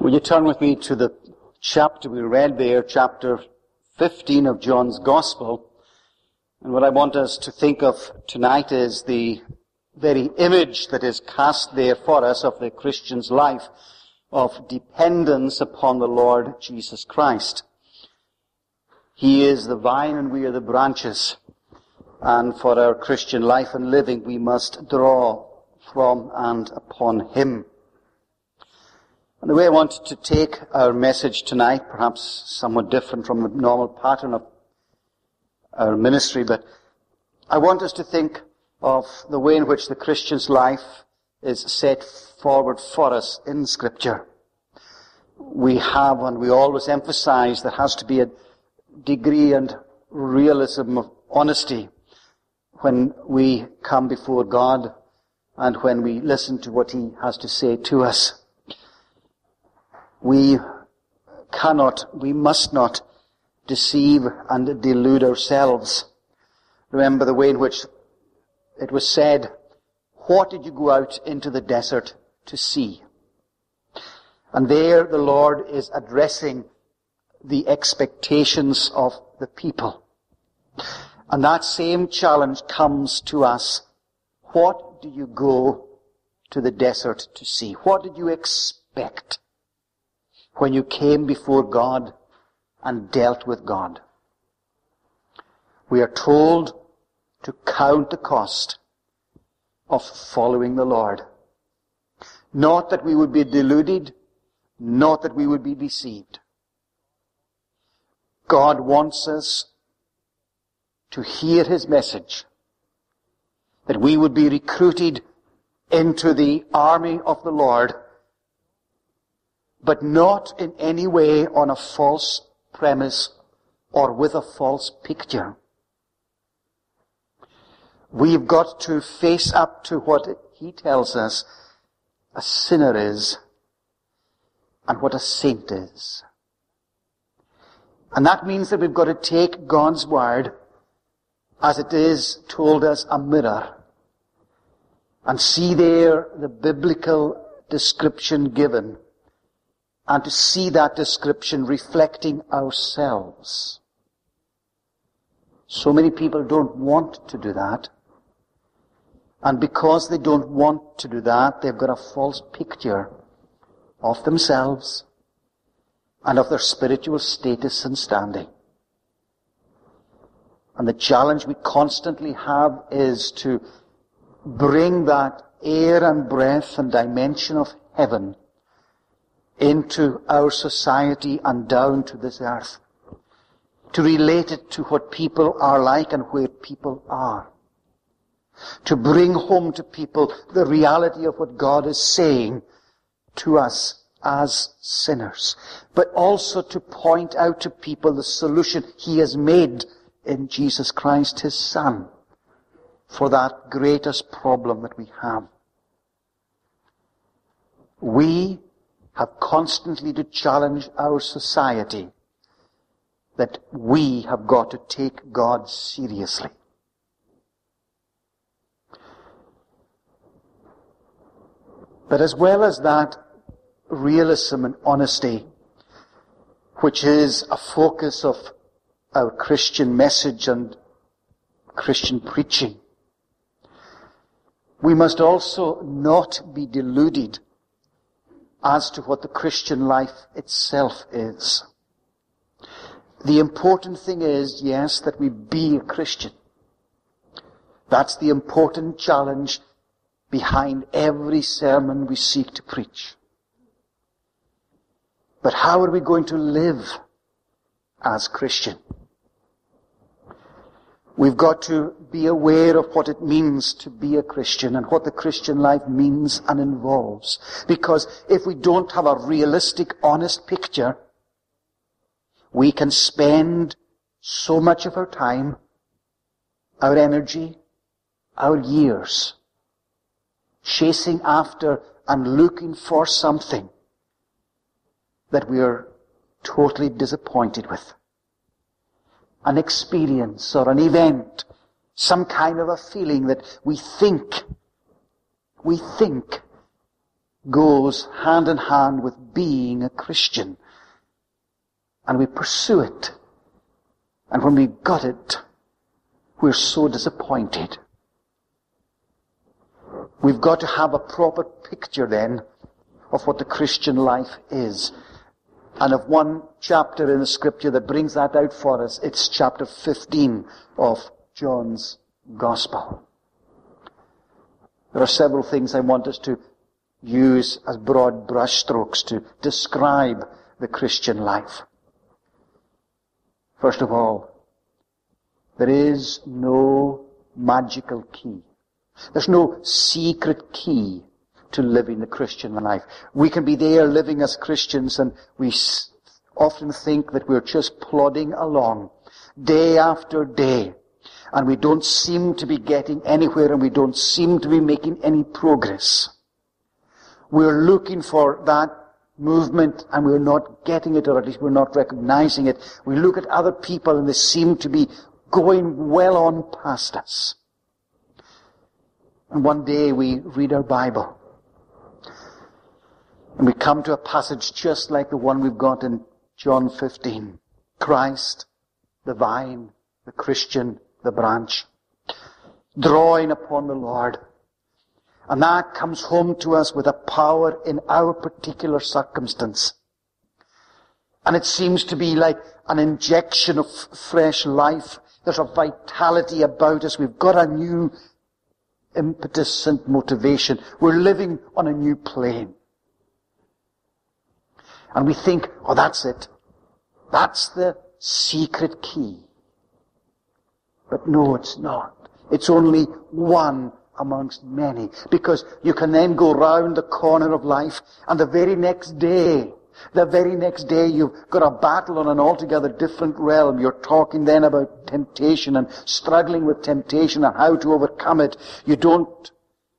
Will you turn with me to the chapter we read there, chapter 15 of John's Gospel. And what I want us to think of tonight is the very image that is cast there for us of the Christian's life of dependence upon the Lord Jesus Christ. He is the vine and we are the branches. And for our Christian life and living, we must draw from and upon Him. And the way I want to take our message tonight, perhaps somewhat different from the normal pattern of our ministry, but I want us to think of the way in which the Christian's life is set forward for us in Scripture. We have, and we always emphasize, there has to be a degree and realism of honesty when we come before God and when we listen to what He has to say to us. We must not deceive and delude ourselves. Remember the way in which it was said, "What did you go out into the desert to see?" And there the Lord is addressing the expectations of the people. And that same challenge comes to us. What do you go to the desert to see? What did you expect when you came before God and dealt with God? We are told to count the cost of following the Lord. Not that we would be deluded, not that we would be deceived. God wants us to hear His message, that we would be recruited into the army of the Lord, but not in any way on a false premise or with a false picture. We've got to face up to what He tells us a sinner is and what a saint is. And that means that we've got to take God's Word as it is told us a mirror and see there the biblical description given, and to see that description reflecting ourselves. So many people don't want to do that. And because they don't want to do that, they've got a false picture of themselves and of their spiritual status and standing. And the challenge we constantly have is to bring that air and breath and dimension of heaven into our society and down to this earth. To relate it to what people are like and where people are. To bring home to people the reality of what God is saying to us as sinners. But also to point out to people the solution He has made in Jesus Christ, His Son, for that greatest problem that we have. We have constantly to challenge our society that we have got to take God seriously. But as well as that realism and honesty, which is a focus of our Christian message and Christian preaching, we must also not be deluded as to what the Christian life itself is. The important thing is, yes, that we be a Christian. That's the important challenge behind every sermon we seek to preach. But how are we going to live as Christian? We've got to be aware of what it means to be a Christian and what the Christian life means and involves. Because if we don't have a realistic, honest picture, we can spend so much of our time, our energy, our years, chasing after and looking for something that we are totally disappointed with. An experience or an event, some kind of a feeling that we think goes hand in hand with being a Christian. And we pursue it. And when we've got it, we're so disappointed. We've got to have a proper picture then of what the Christian life is. And of one chapter in the Scripture that brings that out for us, it's chapter 15 of John's Gospel. There are several things I want us to use as broad brushstrokes to describe the Christian life. First of all, there is no magical key. There's no secret key to living the Christian life. We can be there living as Christians, and we often think that we're just plodding along day after day, and we don't seem to be getting anywhere, and we don't seem to be making any progress. We're looking for that movement, and we're not getting it, or at least we're not recognizing it. We look at other people, and they seem to be going well on past us. And one day we read our Bible, and we come to a passage just like the one we've got in John 15. Christ, the vine, the Christian, the branch, drawing upon the Lord. And that comes home to us with a power in our particular circumstance. And it seems to be like an injection of fresh life. There's a vitality about us. We've got a new impetus and motivation. We're living on a new plane. And we think, oh, that's it. That's the secret key. But no, it's not. It's only one amongst many. Because you can then go round the corner of life, and the very next day you've got a battle on an altogether different realm. You're talking then about temptation and struggling with temptation and how to overcome it. You don't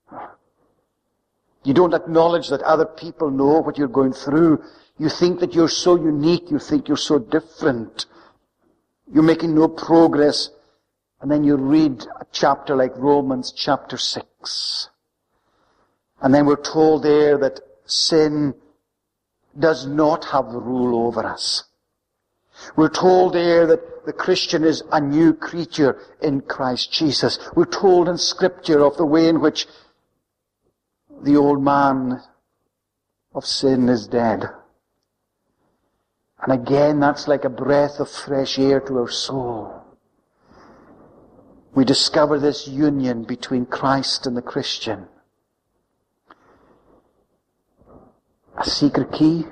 acknowledge that other people know what you're going through. You think that you're so unique. You think you're so different. You're making no progress. And then you read a chapter like Romans chapter 6. And then we're told there that sin does not have the rule over us. We're told there that the Christian is a new creature in Christ Jesus. We're told in Scripture of the way in which the old man of sin is dead. And again, that's like a breath of fresh air to our soul. We discover this union between Christ and the Christian. A secret key?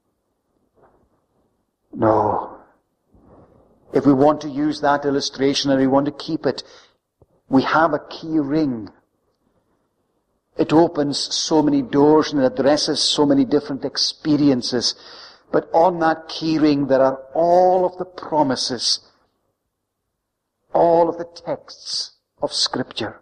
No. If we want to use that illustration and we want to keep it, we have a key ring. It opens so many doors and addresses so many different experiences. But on that key ring there are all of the promises, all of the texts of Scripture.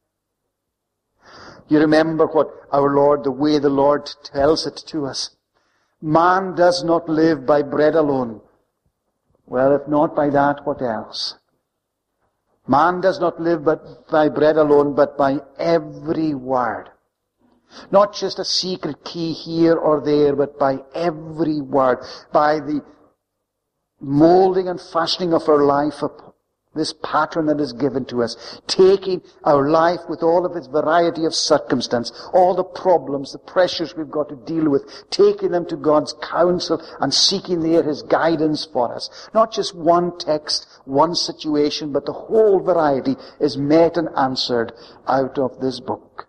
You remember what our Lord, the way the Lord tells it to us. Man does not live by bread alone. Well, if not by that, what else? Man does not live but by bread alone, but by every word. Not just a secret key here or there, but by every word. By the molding and fashioning of our life upon this pattern that is given to us, taking our life with all of its variety of circumstance, all the problems, the pressures we've got to deal with, taking them to God's counsel and seeking there His guidance for us. Not just one text, one situation, but the whole variety is met and answered out of this book.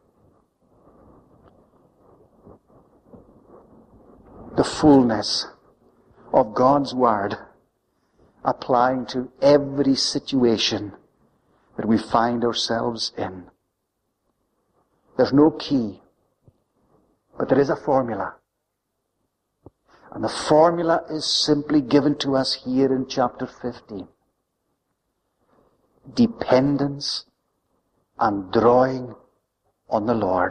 The fullness of God's Word applying to every situation that we find ourselves in. There's no key, but there is a formula. And the formula is simply given to us here in chapter 15. Dependence and drawing on the Lord.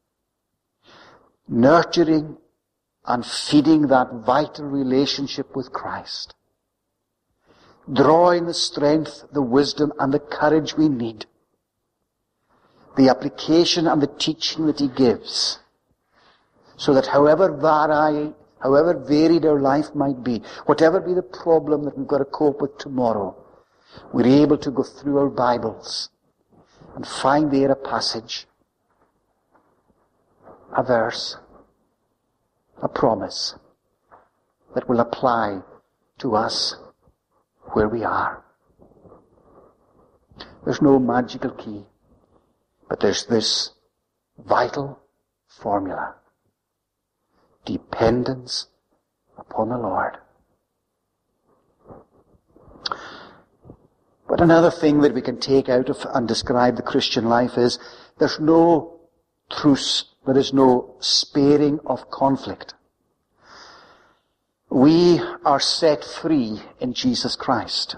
Nurturing and feeding that vital relationship with Christ. Drawing the strength, the wisdom, and the courage we need. The application and the teaching that He gives, So that however varied our life might be, whatever be the problem that we've got to cope with tomorrow, we're able to go through our Bibles and find there a passage, a verse, a promise that will apply to us where we are. There's no magical key, but there's this vital formula. Dependence upon the Lord. But another thing that we can take out of and describe the Christian life is there's no truce, there is no sparing of conflict. We are set free in Jesus Christ.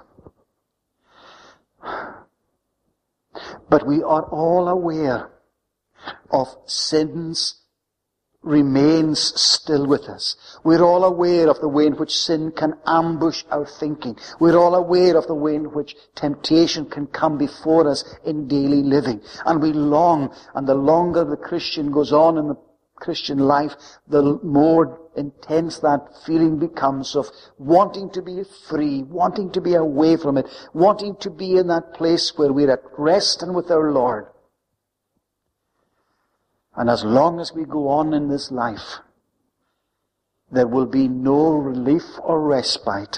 But we are all aware of sin's remains still with us. We're all aware of the way in which sin can ambush our thinking. We're all aware of the way in which temptation can come before us in daily living. And we long, and the longer the Christian goes on in the Christian life, the more intense that feeling becomes of wanting to be free, wanting to be away from it, wanting to be in that place where we're at rest and with our Lord. And as long as we go on in this life, there will be no relief or respite.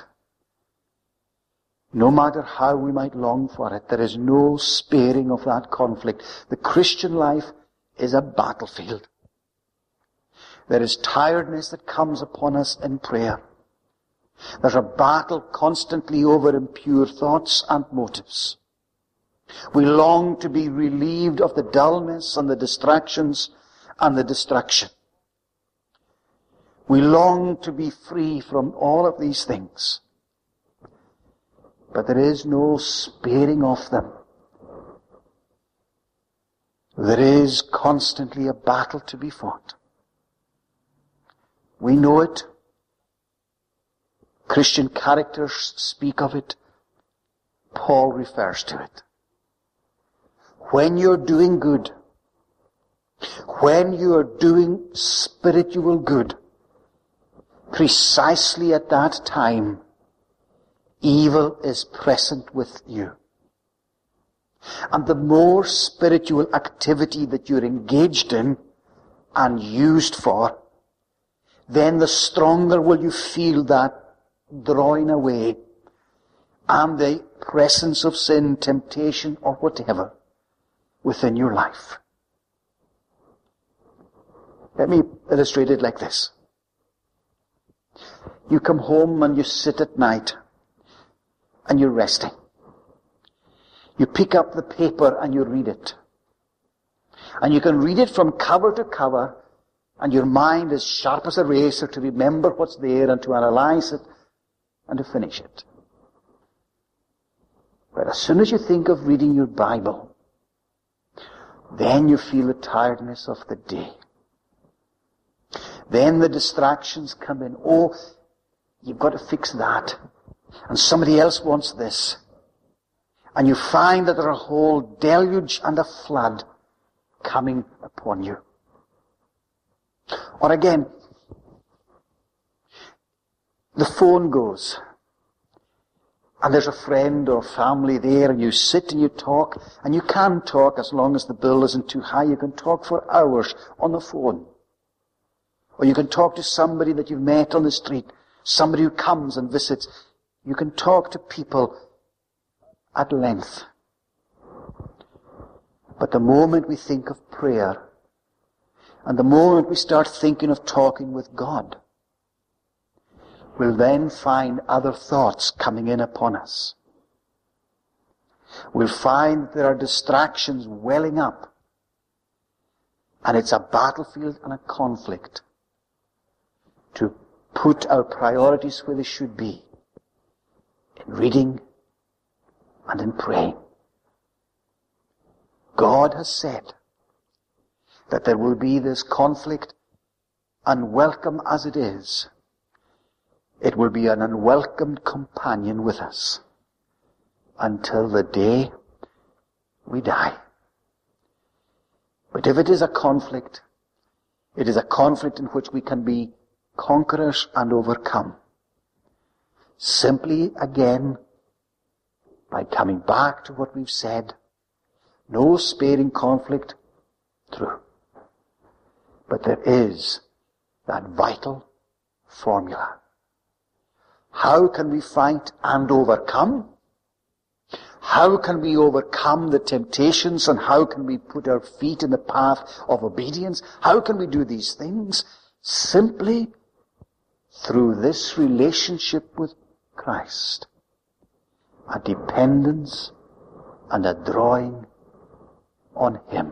No matter how we might long for it, there is no sparing of that conflict. The Christian life is a battlefield. There is tiredness that comes upon us in prayer. There's a battle constantly over impure thoughts and motives. We long to be relieved of the dullness and the distractions and the distraction. We long to be free from all of these things. But there is no sparing of them. There is constantly a battle to be fought. We know it. Christian characters speak of it. Paul refers to it. When you're doing good, when you are doing spiritual good, precisely at that time, evil is present with you. And the more spiritual activity that you're engaged in and used for, then the stronger will you feel that drawing away and the presence of sin, temptation, or whatever within your life. Let me illustrate it like this. You come home and you sit at night and you're resting. You pick up the paper and you read it. And you can read it from cover to cover, and your mind is sharp as a razor to remember what's there and to analyze it and to finish it. But as soon as you think of reading your Bible, then you feel the tiredness of the day. Then the distractions come in. Oh, you've got to fix that. And somebody else wants this. And you find that there's a whole deluge and a flood coming upon you. Or again, the phone goes. And there's a friend or family there, and you sit and you talk, and you can talk as long as the bill isn't too high. You can talk for hours on the phone. Or you can talk to somebody that you've met on the street, somebody who comes and visits. You can talk to people at length. But the moment we think of prayer, and the moment we start thinking of talking with God, we'll then find other thoughts coming in upon us. We'll find that there are distractions welling up. And it's a battlefield and a conflict to put our priorities where they should be, in reading and in praying. God has said that there will be this conflict, unwelcome as it is. It will be an unwelcomed companion with us until the day we die. But if it is a conflict, It is a conflict in which we can be conquerors and overcome. Simply, again, by coming back to what we've said, no sparing conflict, true. But there is that vital formula. How can we fight and overcome? How can we overcome the temptations, and how can we put our feet in the path of obedience? How can we do these things? Simply through this relationship with Christ. A dependence and a drawing on Him.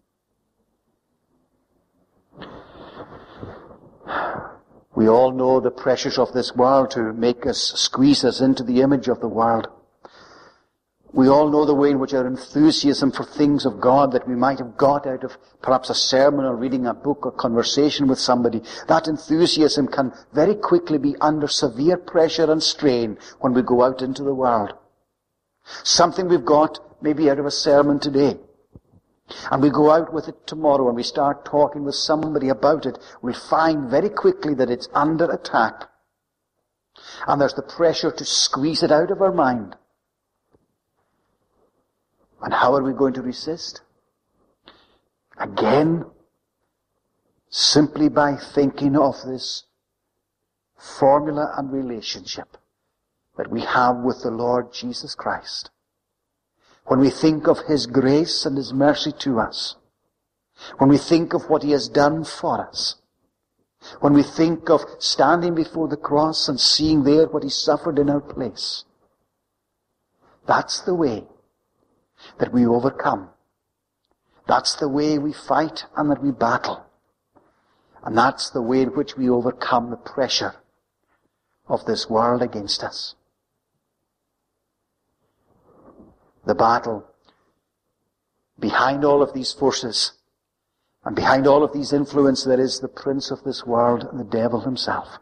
We all know the pressures of this world to make us, squeeze us into the image of the world. We all know the way in which our enthusiasm for things of God that we might have got out of perhaps a sermon or reading a book or conversation with somebody, that enthusiasm can very quickly be under severe pressure and strain when we go out into the world. Something we've got maybe out of a sermon today, and we go out with it tomorrow and we start talking with somebody about it, we'll find very quickly that it's under attack. And there's the pressure to squeeze it out of our mind. And how are we going to resist? Again, simply by thinking of this formula and relationship that we have with the Lord Jesus Christ. When we think of His grace and His mercy to us, when we think of what He has done for us, when we think of standing before the cross and seeing there what He suffered in our place, that's the way that we overcome. That's the way we fight and that we battle. And that's the way in which we overcome the pressure of this world against us. The battle behind all of these forces and behind all of these influences, there is the prince of this world, the devil himself.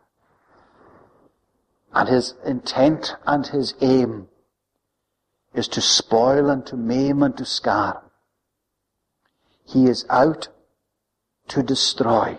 And his intent and his aim is to spoil and to maim and to scar. He is out to destroy.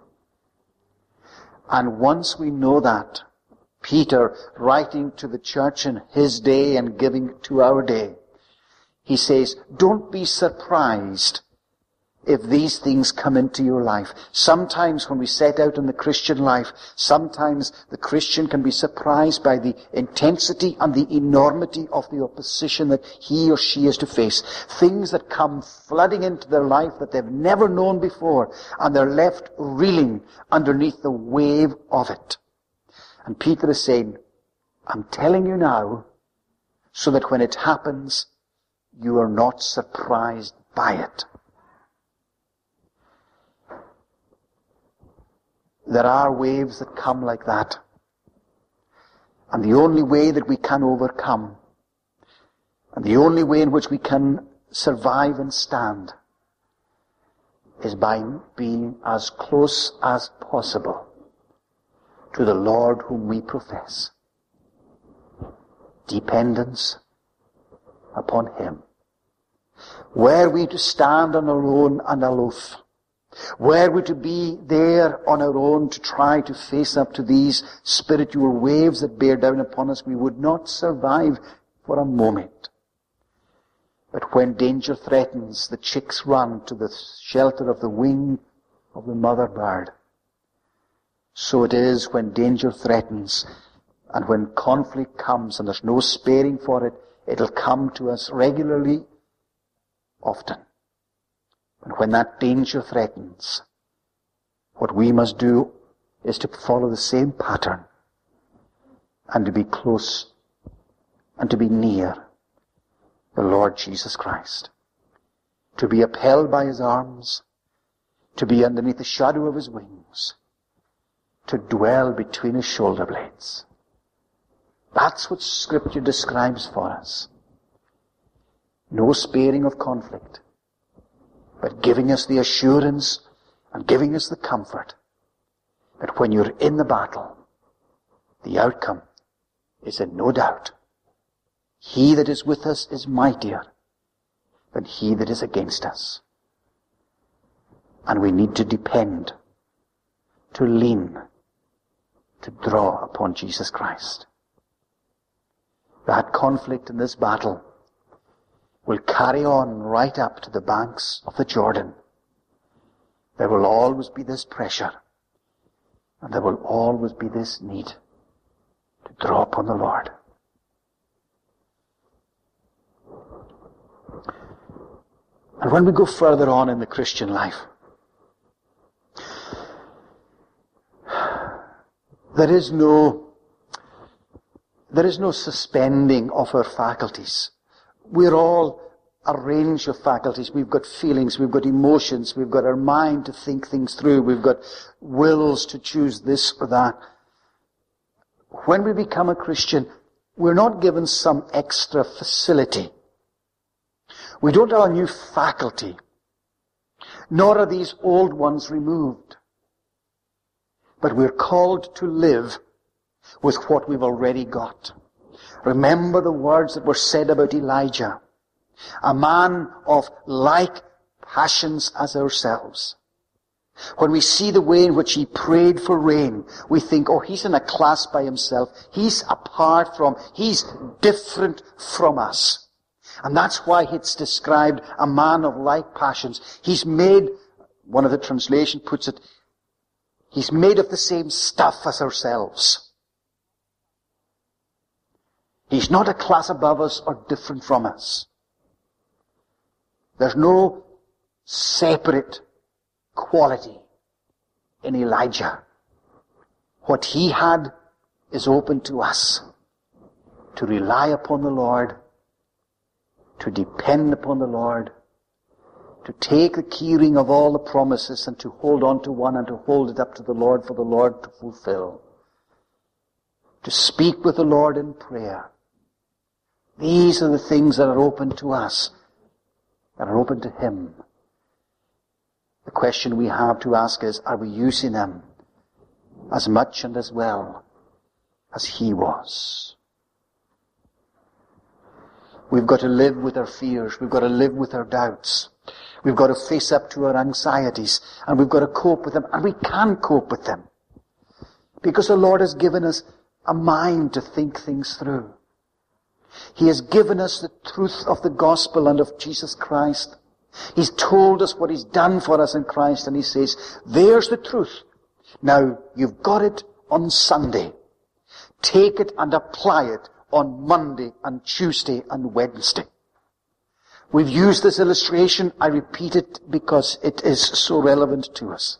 And once we know that, Peter, writing to the church in his day and giving to our day, he says, don't be surprised if these things come into your life. Sometimes when we set out in the Christian life, sometimes the Christian can be surprised by the intensity and the enormity of the opposition that he or she is to face. Things that come flooding into their life that they've never known before, and they're left reeling underneath the wave of it. And Peter is saying, I'm telling you now, so that when it happens, you are not surprised by it. There are waves that come like that. And the only way that we can overcome, and the only way in which we can survive and stand, is by being as close as possible to the Lord whom we profess. Dependence upon Him. Were we to stand on our own and aloof, were we to be there on our own to try to face up to these spiritual waves that bear down upon us, we would not survive for a moment. But when danger threatens, the chicks run to the shelter of the wing of the mother bird. So it is when danger threatens, and when conflict comes, and there's no sparing for it, it'll come to us regularly, often. And when that danger threatens, what we must do is to follow the same pattern, and to be close and to be near the Lord Jesus Christ. To be upheld by His arms, to be underneath the shadow of His wings, to dwell between His shoulder blades. That's what Scripture describes for us. No sparing of conflict, but giving us the assurance and giving us the comfort that when you're in the battle, the outcome is in no doubt. He that is with us is mightier than he that is against us. And we need to depend to lean, to draw upon Jesus Christ. That conflict in this battle will carry on right up to the banks of the Jordan. There will always be this pressure, and there will always be this need to draw upon the Lord. And when we go further on in the Christian life, there is no suspending of our faculties. We're all a range of faculties. We've got feelings, we've got emotions, we've got our mind to think things through, we've got wills to choose this or that. When we become a Christian, we're not given some extra facility. We don't have a new faculty, nor are these old ones removed. But we're called to live with what we've already got. Remember the words that were said about Elijah, a man of like passions as ourselves. When we see the way in which he prayed for rain, we think, oh, he's in a class by himself. He's different from us. And that's why it's described a man of like passions. He's made, one of the translation puts it, he's made of the same stuff as ourselves. He's not a class above us or different from us. There's no separate quality in Elijah. What he had is open to us. To rely upon the Lord, to depend upon the Lord, to take the keyring of all the promises and to hold on to one and to hold it up to the Lord for the Lord to fulfill. To speak with the Lord in prayer. These are the things that are open to us, that are open to him. The question we have to ask is, are we using them as much and as well as he was? We've got to live with our fears. We've got to live with our doubts. We've got to face up to our anxieties. And we've got to cope with them. And we can cope with them. Because the Lord has given us a mind to think things through. He has given us the truth of the gospel and of Jesus Christ. He's told us what he's done for us in Christ. And he says, there's the truth. Now, you've got it on Sunday. Take it and apply it on Monday and Tuesday and Wednesday. We've used this illustration. I repeat it because it is so relevant to us.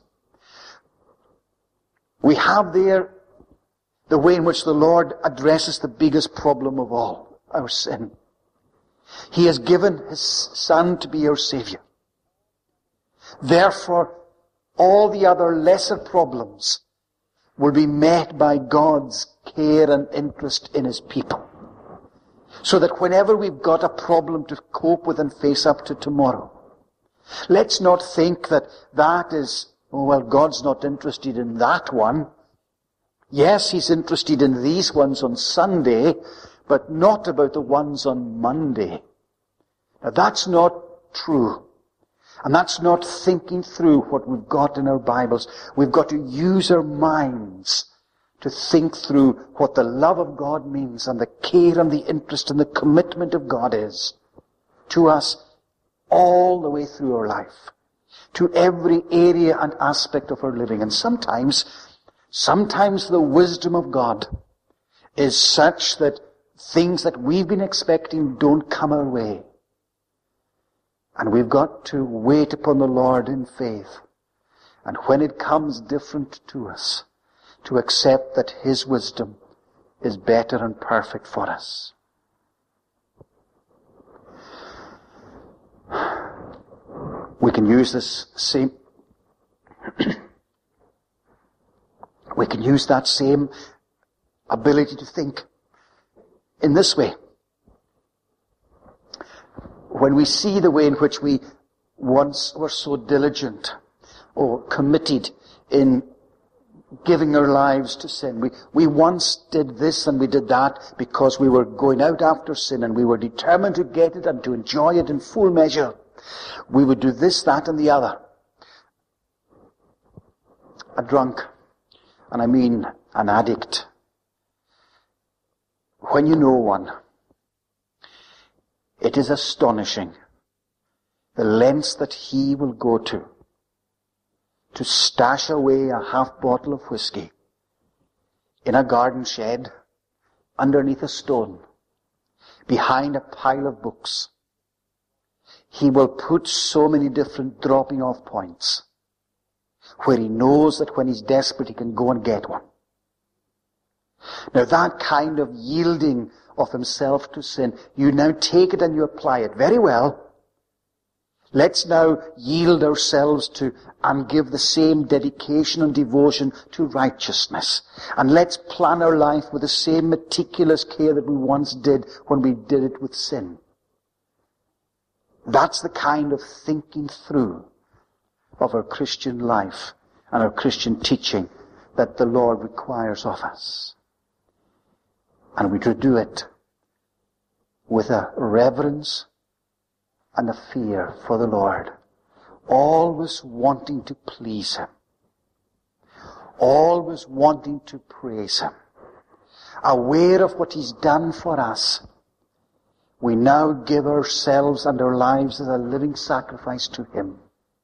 We have there the way in which the Lord addresses the biggest problem of all, our sin. He has given his Son to be our Savior. Therefore, all the other lesser problems will be met by God's care and interest in his people. So that whenever we've got a problem to cope with and face up to tomorrow, let's not think that that is, oh well, God's not interested in that one. Yes, he's interested in these ones on Sunday, but not about the ones on Monday. Now that's not true. And that's not thinking through what we've got in our Bibles. We've got to use our minds to think through what the love of God means and the care and the interest and the commitment of God is to us all the way through our life, to every area and aspect of our living. And sometimes the wisdom of God is such that things that we've been expecting don't come our way. And we've got to wait upon the Lord in faith. And when it comes different to us, to accept that his wisdom is better and perfect for us. We can use this same we can use that same ability to think in this way. When we see the way in which we once were so diligent or committed in giving our lives to sin. We once did this and we did that because we were going out after sin and we were determined to get it and to enjoy it in full measure. We would do this, that and the other. A drunk and I mean an addict, when you know one, it is astonishing the lengths that he will go to stash away a half bottle of whiskey in a garden shed, underneath a stone, behind a pile of books. He will put so many different dropping off points where he knows that when he's desperate he can go and get one. Now that kind of yielding of himself to sin, you now take it and you apply it. Very well. Let's now yield ourselves to and give the same dedication and devotion to righteousness. And let's plan our life with the same meticulous care that we once did when we did it with sin. That's the kind of thinking through of our Christian life and our Christian teaching that the Lord requires of us. And we do it with a reverence and a fear for the Lord, always wanting to please Him, always wanting to praise Him, aware of what He's done for us. We now give ourselves and our lives as a living sacrifice to Him.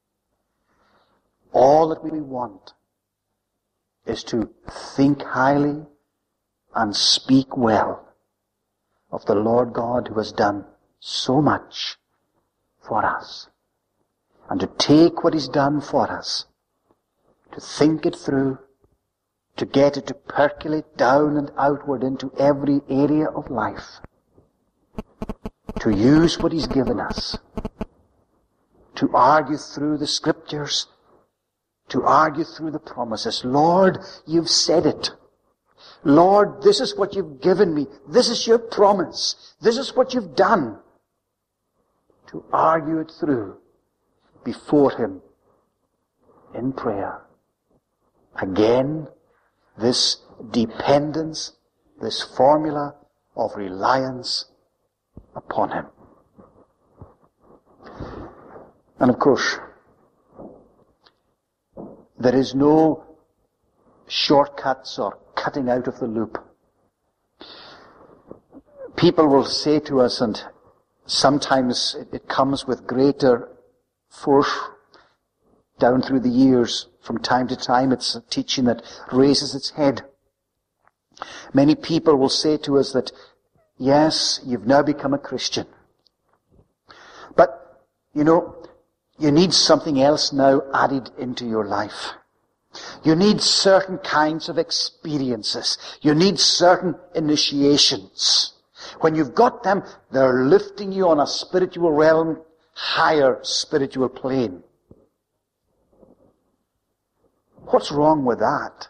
All that we want is to think highly and speak well of the Lord God who has done so much for us. And to take what He's done for us, to think it through, to get it to percolate down and outward into every area of life, to use what He's given us, to argue through the Scriptures, to argue through the promises. Lord, You've said it. Lord, this is what You've given me. This is Your promise. This is what You've done. To argue it through before Him in prayer. Again, this dependence, this formula of reliance upon Him. And of course, there is no shortcuts or cutting out of the loop. People will say to us, and sometimes it comes with greater force down through the years. From time to time, it's a teaching that raises its head. Many people will say to us that, yes, you've now become a Christian. But, you need something else now added into your life. You need certain kinds of experiences. You need certain initiations. When you've got them, they're lifting you on a spiritual realm, higher spiritual plane. What's wrong with that?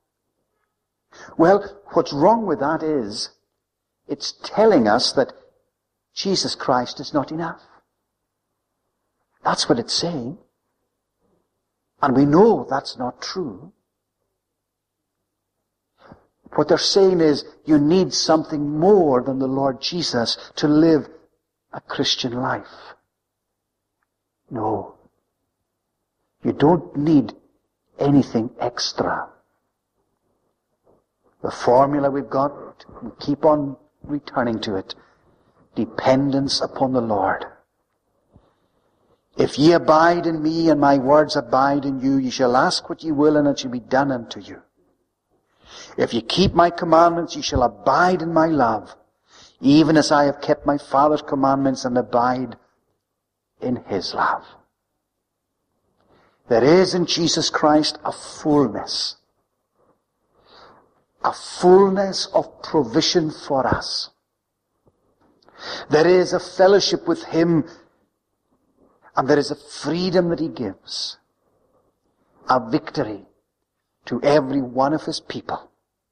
Well, what's wrong with that is, it's telling us that Jesus Christ is not enough. That's what it's saying. And we know that's not true. What they're saying is, you need something more than the Lord Jesus to live a Christian life. No. You don't need anything extra. The formula we've got, we keep on returning to it. Dependence upon the Lord. If ye abide in me and my words abide in you, ye shall ask what ye will and it shall be done unto you. If ye keep my commandments, ye shall abide in my love, even as I have kept my Father's commandments and abide in His love. There is in Jesus Christ a fullness of provision for us. There is a fellowship with Him, and there is a freedom that He gives, a victory to every one of His people.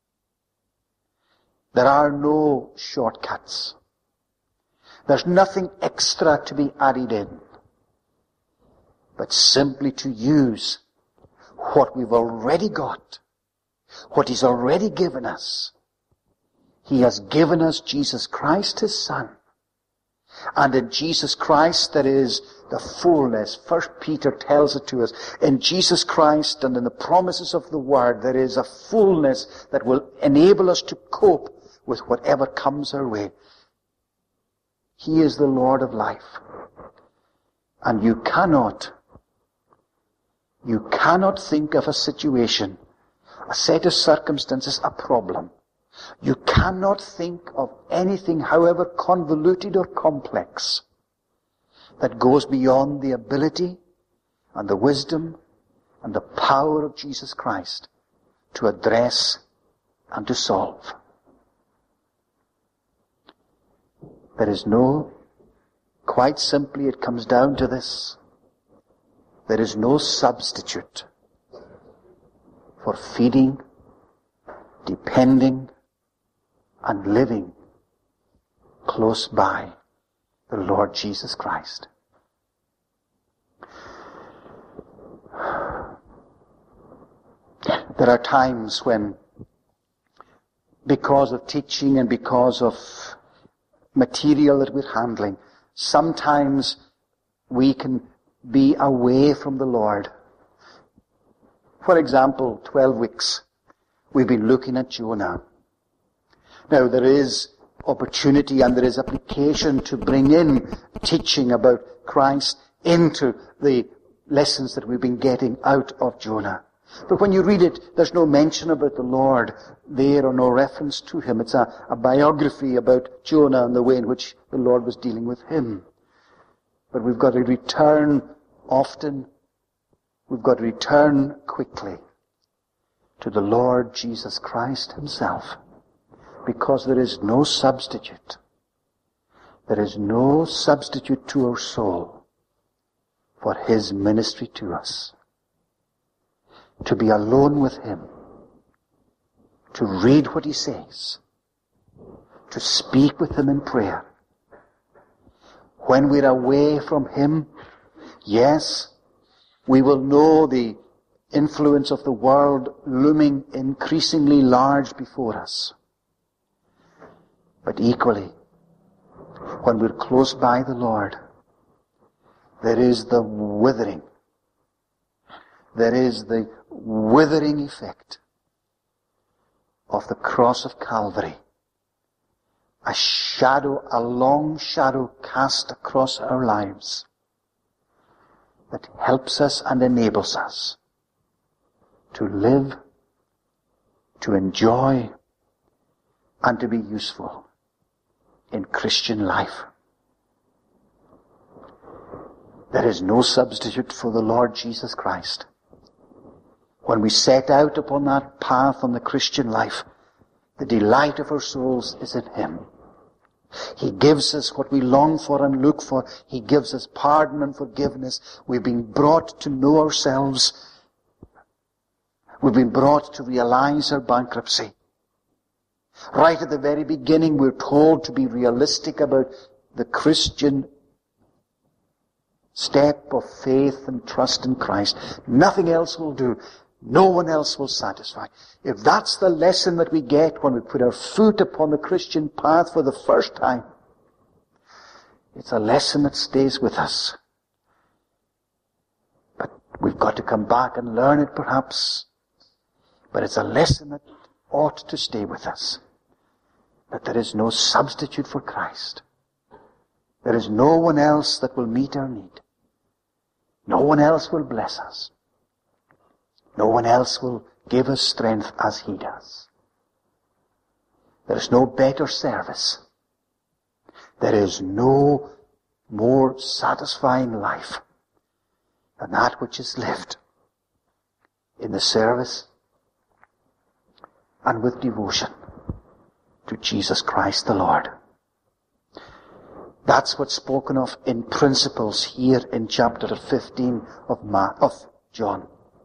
There are no shortcuts. There's nothing extra to be added in, but simply to use what we've already got, what He's already given us. He has given us Jesus Christ, His Son. And in Jesus Christ there is the fullness. First Peter tells it to us. In Jesus Christ and in the promises of the Word, there is a fullness that will enable us to cope with whatever comes our way. He is the Lord of life. And you cannot think of a situation, a set of circumstances, a problem. You cannot think of anything, however convoluted or complex, that goes beyond the ability and the wisdom and the power of Jesus Christ to address and to solve. There is quite simply it comes down to this. There is no substitute for feeding, depending, and living close by the Lord Jesus Christ. There are times when, because of teaching and because of material that we're handling, sometimes we can be away from the Lord. For example, 12 weeks, we've been looking at Jonah. Now, there is opportunity and there is application to bring in teaching about Christ into the lessons that we've been getting out of Jonah. But when you read it, there's no mention about the Lord there or no reference to Him. It's a biography about Jonah and the way in which the Lord was dealing with him. But we've got to return often. We've got to return quickly to the Lord Jesus Christ Himself. Because there is no substitute. There is no substitute to our soul for His ministry to us. To be alone with Him. To read what He says. To speak with Him in prayer. When we're away from Him, yes, we will know the influence of the world looming increasingly large before us. But equally, when we're close by the Lord, there is the withering. There is the withering effect of the cross of Calvary. A long shadow cast across our lives that helps us and enables us to live, to enjoy, and to be useful in Christian life. There is no substitute for the Lord Jesus Christ. When we set out upon that path on the Christian life, the delight of our souls is in Him. He gives us what we long for and look for. He gives us pardon and forgiveness. We've been brought to know ourselves. We've been brought to realize our bankruptcy. Right at the very beginning, we're told to be realistic about the Christian step of faith and trust in Christ. Nothing else will do. No one else will satisfy. If that's the lesson that we get when we put our foot upon the Christian path for the first time, it's a lesson that stays with us. But we've got to come back and learn it perhaps. But it's a lesson that ought to stay with us. That there is no substitute for Christ. There is no one else that will meet our need. No one else will bless us. No one else will give us strength as He does. There is no better service. There is no more satisfying life than that which is lived in the service and with devotion to Jesus Christ the Lord. That's what's spoken of in principles here in chapter 15 of John.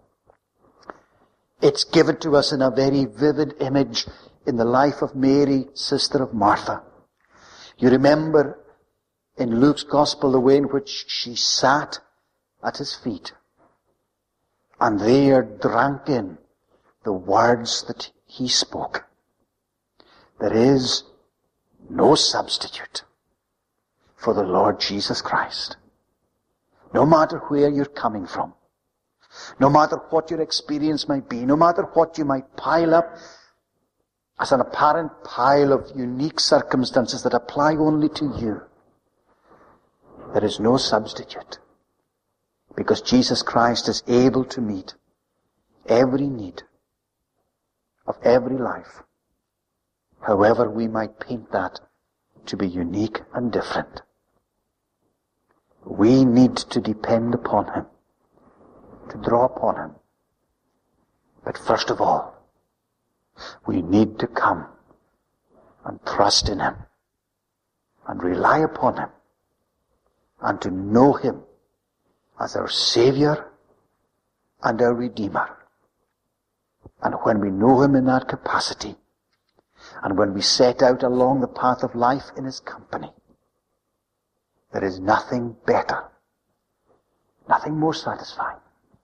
It's given to us in a very vivid image in the life of Mary, sister of Martha. You remember in Luke's Gospel the way in which she sat at His feet and there drank in the words that He spoke. There is no substitute for the Lord Jesus Christ. No matter where you're coming from, no matter what your experience might be, no matter what you might pile up as an apparent pile of unique circumstances that apply only to you, there is no substitute. Because Jesus Christ is able to meet every need of every life, however we might paint that to be unique and different. We need to depend upon Him, to draw upon Him. But first of all, we need to come and trust in Him and rely upon Him and to know Him as our Savior and our Redeemer. And when we know Him in that capacity, and when we set out along the path of life in His company, there is nothing better, nothing more satisfying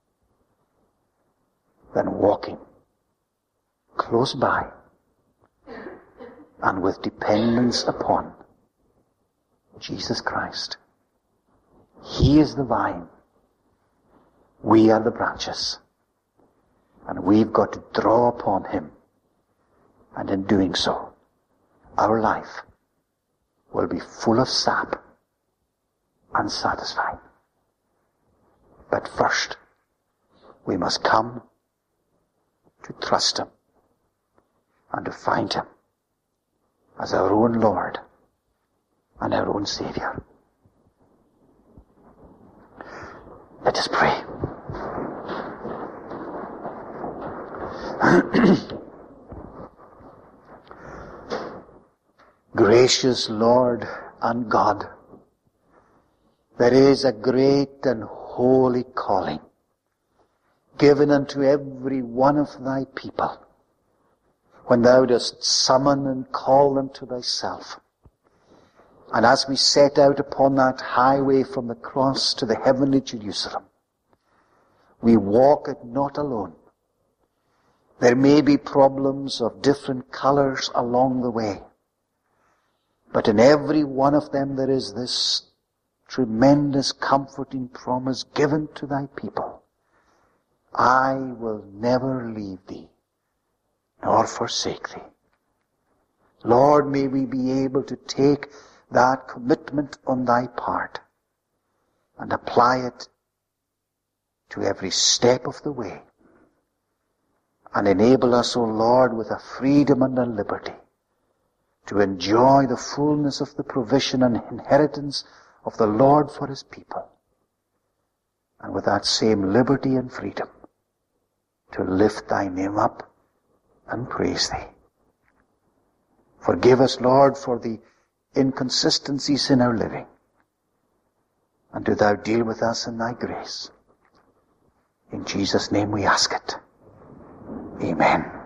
than walking close by and with dependence upon Jesus Christ. He is the vine. We are the branches. And we've got to draw upon Him. And in doing so, our life will be full of sap and satisfying. But first, we must come to trust Him and to find Him as our own Lord and our own Savior. Let us pray. Gracious Lord and God, there is a great and holy calling given unto every one of Thy people when Thou dost summon and call them to Thyself. And as we set out upon that highway from the cross to the heavenly Jerusalem, we walk it not alone. There may be problems of different colors along the way, but in every one of them there is this tremendous comforting promise given to Thy people. I will never leave Thee, nor forsake Thee. Lord, may we be able to take that commitment on Thy part and apply it to every step of the way, and enable us, O Lord, with a freedom and a liberty to enjoy the fullness of the provision and inheritance of the Lord for His people, and with that same liberty and freedom to lift Thy name up and praise Thee. Forgive us, Lord, for the inconsistencies in our living, and do Thou deal with us in Thy grace. In Jesus' name we ask it. Amen.